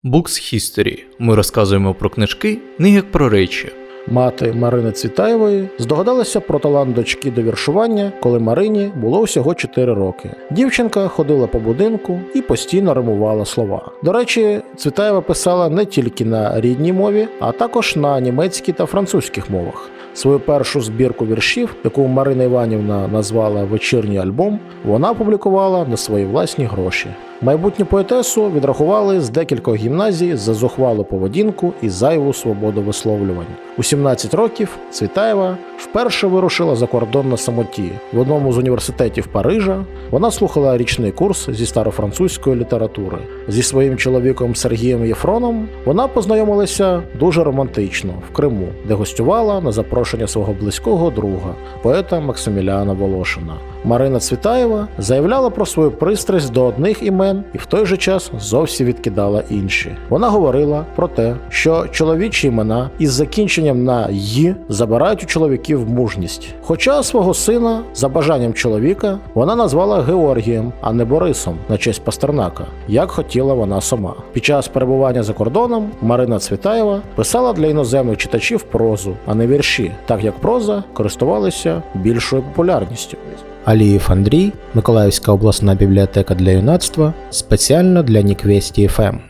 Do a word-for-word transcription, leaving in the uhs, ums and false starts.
Books History. Ми розказуємо про книжки, не як про речі. Мати Марини Цвітаєвої здогадалася про талант дочки до віршування, коли Марині було всього чотири роки. Дівчинка ходила по будинку і постійно римувала слова. До речі, Цвітаєва писала не тільки на рідній мові, а також на німецькій та французьких мовах. Свою першу збірку віршів, яку Марина Іванівна назвала «Вечірній альбом», вона опублікувала на свої власні гроші. Майбутню поетесу відрахували з декількох гімназій за зухвалу поведінку і зайву свободу висловлювань. У сімнадцять років Цвітаєва вперше вирушила за кордон на самоті. В одному з університетів Парижа вона слухала річний курс зі старофранцузької літератури. Зі своїм чоловіком Сергієм Єфроном вона познайомилася дуже романтично в Криму, де гостювала на запрошення свого близького друга, поета Максиміліана Волошина. Марина Цвітаєва заявляла про свою пристрасть до одних імен і в той же час зовсім відкидала інші. Вона говорила про те, що чоловічі імена із закінченням на «й» забирають у чоловіків мужність. Хоча свого сина, за бажанням чоловіка, вона назвала Георгієм, а не Борисом, на честь Пастернака, як хотіла вона сама. Під час перебування за кордоном Марина Цвітаєва писала для іноземних читачів прозу, а не вірші, так як проза користувалася більшою популярністю. Алієв Андрій, Миколаївська обласна бібліотека для юнацтва, спеціально для Ніквесті еф ем.